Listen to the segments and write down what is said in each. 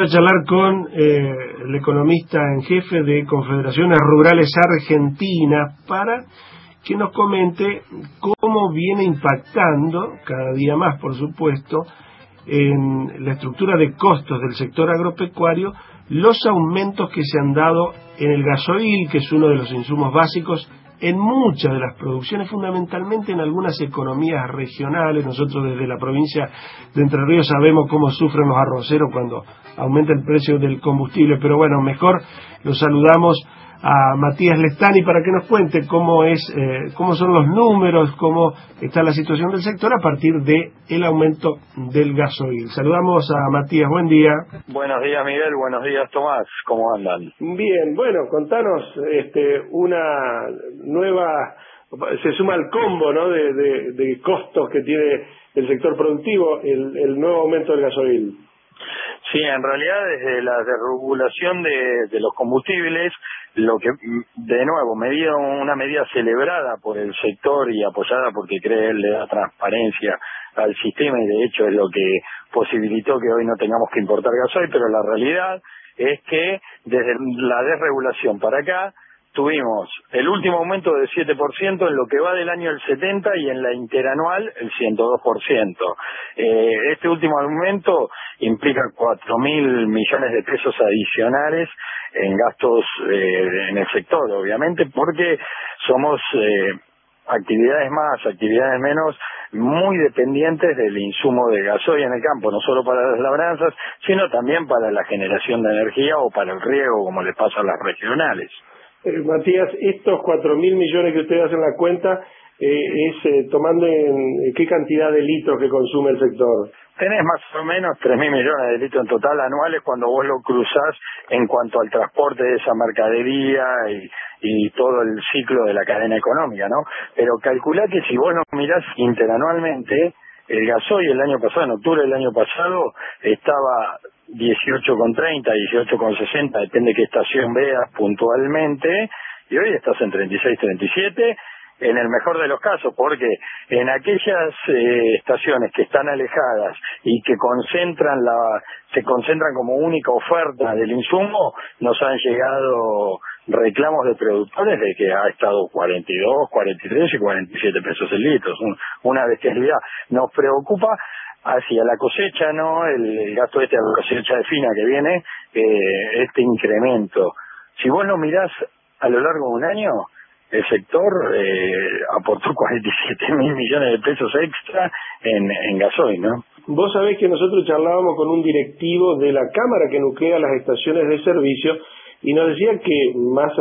A charlar con el economista en jefe de Confederaciones Rurales Argentinas para que nos comente cómo viene impactando, cada día más por supuesto, en la estructura de costos del sector agropecuario, los aumentos que se han dado en el gasoil, que es uno de los insumos básicos en muchas de las producciones, fundamentalmente en algunas economías regionales. Nosotros desde la provincia de Entre Ríos sabemos cómo sufren los arroceros cuando aumenta el precio del combustible, pero bueno, mejor lo saludamos a Matías Lestani para que nos cuente cómo son los números, cómo está la situación del sector a partir de el aumento del gasoil. Saludamos a Matías, buen día. Buenos días, Miguel, buenos días, Tomás, ¿cómo andan? Bien, bueno, contanos una nueva, se suma al combo, ¿no?, de costos que tiene el sector productivo, el nuevo aumento del gasoil. Sí, en realidad desde la desregulación de los combustibles, lo que, de nuevo, una medida celebrada por el sector y apoyada porque cree él le da transparencia al sistema, y de hecho es lo que posibilitó que hoy no tengamos que importar gasoil, pero la realidad es que desde la desregulación para acá tuvimos el último aumento del 7% en lo que va del año el 70% y en la interanual el 102%. Este último aumento implica 4.000 millones de pesos adicionales en gastos en el sector, obviamente, porque somos actividades más, actividades menos, muy dependientes del insumo de gasoil en el campo, no solo para las labranzas, sino también para la generación de energía o para el riego, como le pasa a las regionales. Matías, estos 4.000 millones que ustedes hacen la cuenta, es tomando en qué cantidad de litros que consume el sector. Tenés más o menos 3.000 millones de litros en total anuales cuando vos lo cruzás en cuanto al transporte de esa mercadería y todo el ciclo de la cadena económica, ¿no? Pero calculá que si vos lo mirás interanualmente, el gasoil el año pasado, en octubre del año pasado, estaba 18,30, 18,60, depende qué estación veas puntualmente, y hoy estás en 36, 37, en el mejor de los casos, porque en aquellas estaciones que están alejadas y que se concentran como única oferta del insumo, nos han llegado reclamos de productores de que ha estado 42, 43 y 47 pesos el litro, una bestialidad. Nos preocupa hacia la cosecha, ¿no?, el gasto a la cosecha de fina que viene, este incremento. Si vos lo mirás a lo largo de un año, el sector aportó 47.000 millones de pesos extra en gasoil, ¿no? Vos sabés que nosotros charlábamos con un directivo de la Cámara que nuclea las estaciones de servicio y nos decía que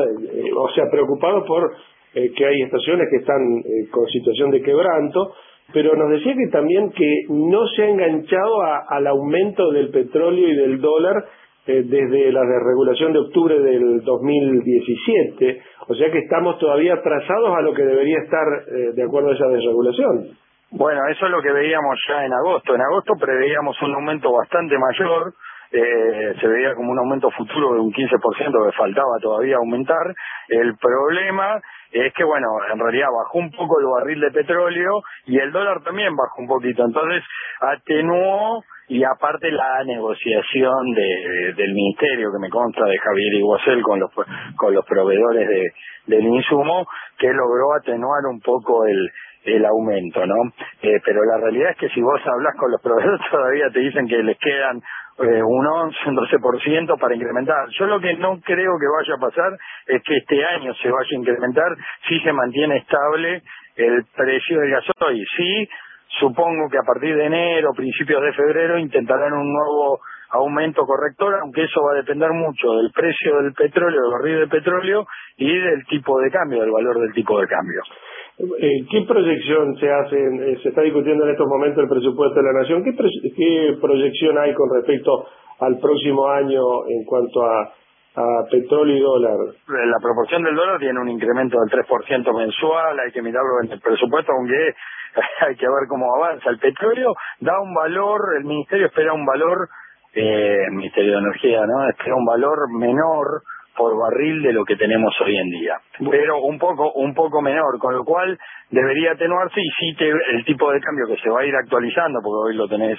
preocupado por que hay estaciones que están con situación de quebranto, pero nos decía que también que no se ha enganchado al aumento del petróleo y del dólar desde la desregulación de octubre del 2017, o sea que estamos todavía atrasados a lo que debería estar de acuerdo a esa desregulación. Bueno, eso es lo que veíamos ya en agosto. En agosto preveíamos un aumento bastante mayor, se veía como un aumento futuro de un 15% que faltaba todavía aumentar. El problema es que, bueno, en realidad bajó un poco el barril de petróleo y el dólar también bajó un poquito, entonces atenuó, y aparte la negociación del ministerio, que me consta, de Javier Iguacel con los proveedores del insumo, que logró atenuar un poco el aumento, ¿no? Pero la realidad es que si vos hablas con los proveedores todavía te dicen que les quedan un 11, un 12% para incrementar. Yo lo que no creo que vaya a pasar es que este año se vaya a incrementar si se mantiene estable el precio del gasoil. Sí, supongo que a partir de enero, principios de febrero, intentarán un nuevo aumento corrector, aunque eso va a depender mucho del precio del petróleo, del barril de petróleo, y del tipo de cambio, del valor del tipo de cambio. ¿Qué proyección se hace? Se está discutiendo en estos momentos el presupuesto de la Nación. ¿Qué proyección hay con respecto al próximo año en cuanto a petróleo y dólar? La proporción del dólar tiene un incremento del 3% mensual, hay que mirarlo en el presupuesto, aunque hay que ver cómo avanza. El petróleo da un valor, el Ministerio espera un valor, el Ministerio de Energía, ¿no?, espera un valor menor por barril de lo que tenemos hoy en día, pero un poco menor, con lo cual debería atenuarse, y sí el tipo de cambio que se va a ir actualizando, porque hoy lo tenés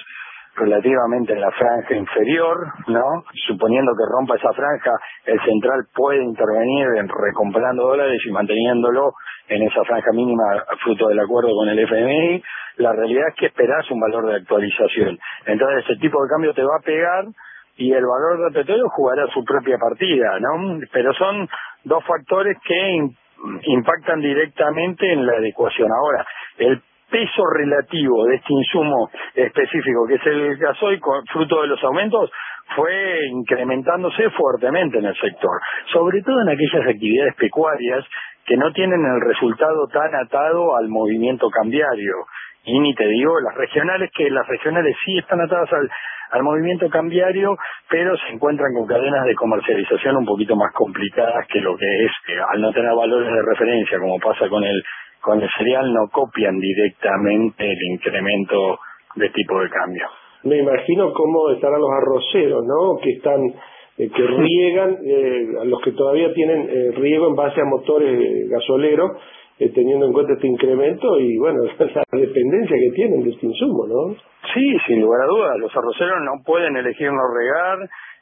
relativamente en la franja inferior, ¿no? Suponiendo que rompa esa franja, el central puede intervenir recomprando dólares y manteniéndolo en esa franja mínima fruto del acuerdo con el FMI. La realidad es que esperás un valor de actualización. Entonces ese tipo de cambio te va a pegar y el valor del petróleo jugará su propia partida, ¿no? Pero son dos factores que impactan directamente en la ecuación. Ahora, el peso relativo de este insumo específico, que es el gasoil, fruto de los aumentos, fue incrementándose fuertemente en el sector, sobre todo en aquellas actividades pecuarias que no tienen el resultado tan atado al movimiento cambiario. Y ni te digo las regionales, que las regionales sí están atadas al movimiento cambiario, pero se encuentran con cadenas de comercialización un poquito más complicadas que lo que es, al no tener valores de referencia, como pasa con el cereal, no copian directamente el incremento de tipo de cambio. Me imagino cómo estarán los arroceros, ¿no? Que están, que riegan, a los que todavía tienen riego en base a motores gasoleros, teniendo en cuenta este incremento y, bueno, la dependencia que tienen de este insumo, ¿no? Sí, sin lugar a dudas. Los arroceros no pueden elegir no regar,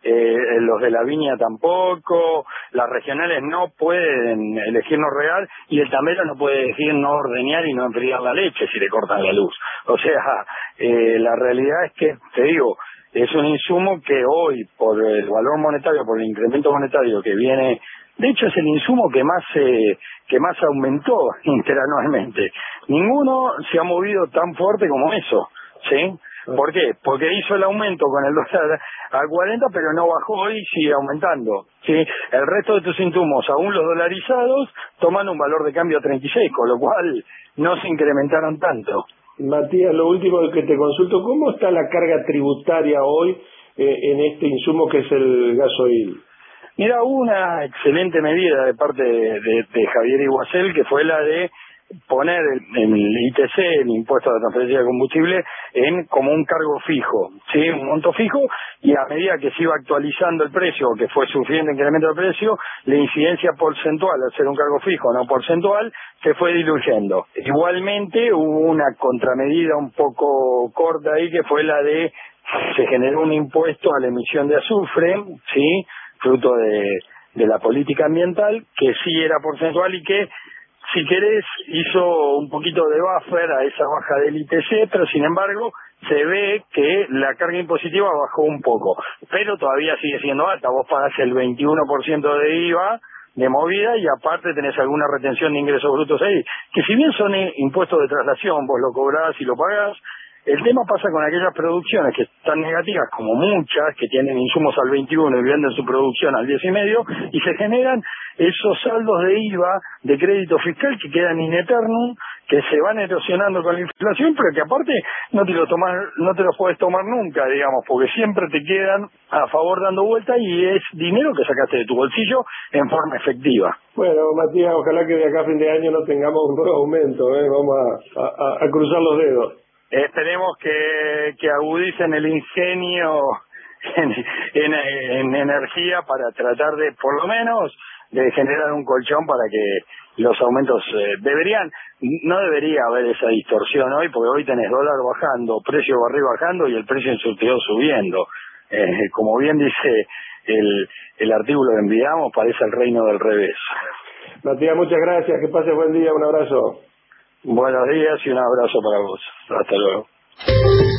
los de la viña tampoco, las regionales no pueden elegir no regar y el tambero no puede elegir no ordeñar y no enfriar la leche si le cortan la luz. O sea, la realidad es que, te digo, es un insumo que hoy, por el valor monetario, por el incremento monetario que viene, de hecho es el insumo que más aumentó interanualmente. Ninguno se ha movido tan fuerte como eso, ¿sí? ¿Por qué? Porque hizo el aumento con el dólar a 40, pero no bajó y sigue aumentando, ¿sí? El resto de tus insumos, aún los dolarizados, toman un valor de cambio a 36, con lo cual no se incrementaron tanto. Matías, lo último que te consulto, ¿cómo está la carga tributaria hoy en este insumo que es el gasoil? Mira, hubo una excelente medida de parte de Javier Iguacel, que fue la de poner el ITC, el impuesto a la transferencia de combustible, como un cargo fijo, ¿sí? Un monto fijo, y a medida que se iba actualizando el precio, que fue suficiente incremento de precio, la incidencia porcentual, al ser un cargo fijo, no porcentual, se fue diluyendo. Igualmente hubo una contramedida un poco corta ahí, que fue la de, se generó un impuesto a la emisión de azufre, ¿sí? Fruto de la política ambiental, que sí era porcentual y que, si querés, hizo un poquito de buffer a esa baja del ITC, pero sin embargo se ve que la carga impositiva bajó un poco, pero todavía sigue siendo alta. Vos pagás el 21% de IVA de movida y aparte tenés alguna retención de ingresos brutos ahí, que si bien son impuestos de traslación, vos lo cobrás y lo pagás. El tema pasa con aquellas producciones que están negativas, como muchas, que tienen insumos al 21 y venden su producción al 10,5, y se generan esos saldos de IVA, de crédito fiscal, que quedan in eternum, que se van erosionando con la inflación, pero que aparte no te los puedes tomar nunca, digamos, porque siempre te quedan a favor dando vuelta y es dinero que sacaste de tu bolsillo en forma efectiva. Bueno, Matías, ojalá que de acá a fin de año no tengamos un nuevo aumento, vamos a cruzar los dedos. Esperemos que agudicen el ingenio en energía para tratar de, por lo menos, de generar un colchón para que los aumentos no debería haber esa distorsión hoy, porque hoy tenés dólar bajando, precio barril bajando y el precio en surtidor subiendo. Como bien dice el artículo que enviamos, parece el reino del revés. Matías, muchas gracias, que pases buen día, un abrazo. Buenos días y un abrazo para vos. Hasta luego.